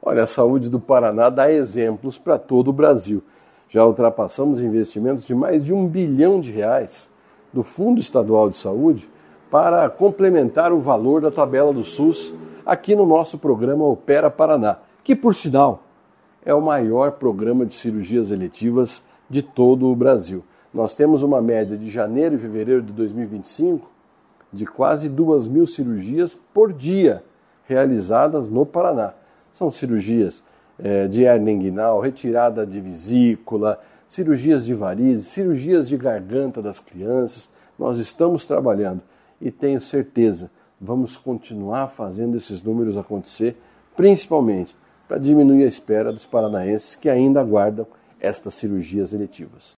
Olha, a saúde do Paraná dá exemplos para todo o Brasil. Já ultrapassamos investimentos de mais de R$ 1 bilhão do Fundo Estadual de Saúde para complementar o valor da tabela do SUS aqui no nosso programa Opera Paraná, que, por sinal, é o maior programa de cirurgias eletivas de todo o Brasil. Nós temos uma média de janeiro e fevereiro de 2025 de quase 2.000 cirurgias por dia realizadas no Paraná. São cirurgias de hérnia inguinal, retirada de vesícula, cirurgias de varizes, cirurgias de garganta das crianças. Nós estamos trabalhando e tenho certeza, vamos continuar fazendo esses números acontecer, principalmente para diminuir a espera dos paranaenses que ainda aguardam estas cirurgias eletivas.